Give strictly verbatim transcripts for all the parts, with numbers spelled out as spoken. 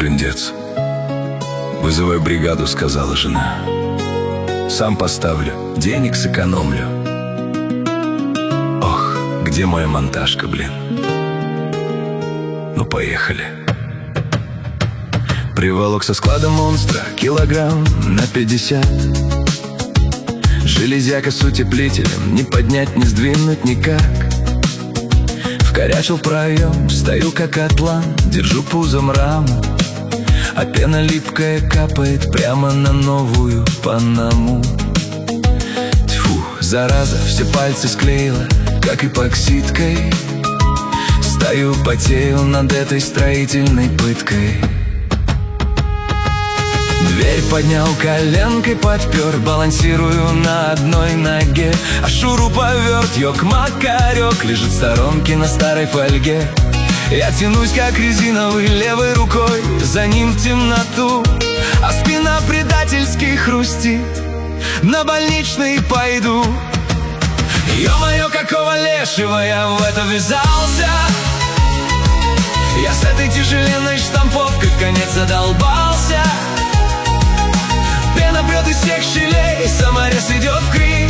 трындец. Вызывай бригаду, сказала жена. Сам поставлю, денег сэкономлю. Ох, где моя монтажка, блин? Ну поехали. Приволок со склада монстра килограмм на пятьдесят. Железяка с утеплителем, не поднять, не сдвинуть никак. Вкорячил в проем, стою как атлан, держу пузом раму, а пена липкая капает прямо на новую Панаму. Тьфу, зараза, все пальцы склеила, как эпоксидкой. Стою, потею над этой строительной пыткой. Дверь поднял, коленкой подпер, балансирую на одной ноге. А шуруповерт, ёк-макарёк, лежит в сторонке на старой фольге. Я тянусь, как резиновый, левой рукой за ним в темноту, а спина предательски хрустит. На больничный пойду. Ё-моё, какого лешего я в это ввязался? Я с этой тяжеленной штамповкой в конец задолбался. Пена прет из всех щелей, саморез идет в кривь,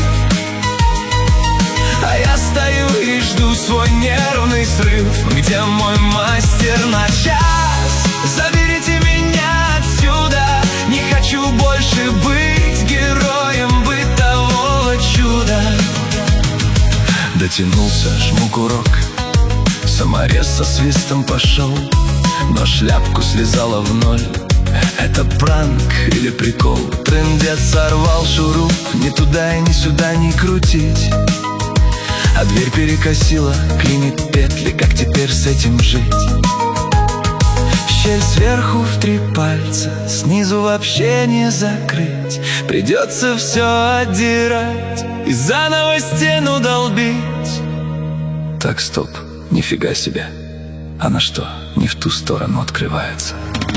а я стою и жду свой нервный срыв. Где мой мастер на час? Заберите меня отсюда. Не хочу больше быть героем бытового чуда. Дотянулся, жму курок, саморез со свистом пошел, но шляпку слезала в ноль. Это пранк или прикол? Трындец сорвал шуруп, ни туда и ни сюда не крутить. А дверь перекосила, клинит петли, как теперь с этим жить? Щель сверху в три пальца, снизу вообще не закрыть. Придется все отдирать и заново стену долбить. Так, стоп, нифига себе. Она что, не в ту сторону открывается?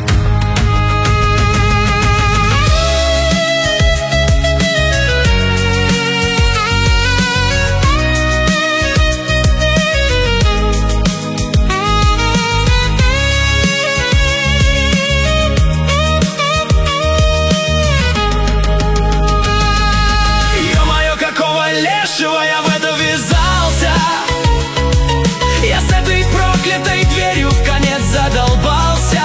Я в это ввязался. Я с этой проклятой дверью в конец задолбался.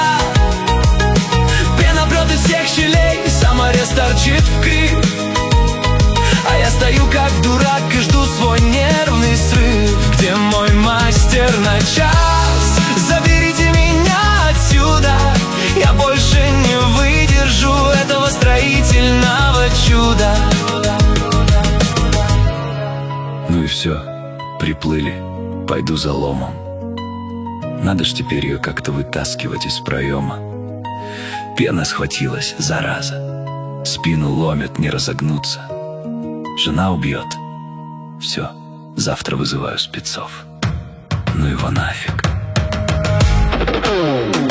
Пена прет из всех щелей, саморез торчит в кривь, а я стою как дурак и жду свой нервный срыв. Где мой мастер на час? Заберите меня отсюда. Я больше не выдержу этого строительного чуда. Ну и все, приплыли, пойду за ломом. Надо ж теперь ее как-то вытаскивать из проема. Пена схватилась, зараза, спину ломит, не разогнуться. Жена убьет. Все, завтра вызываю спецов. Ну его нафиг.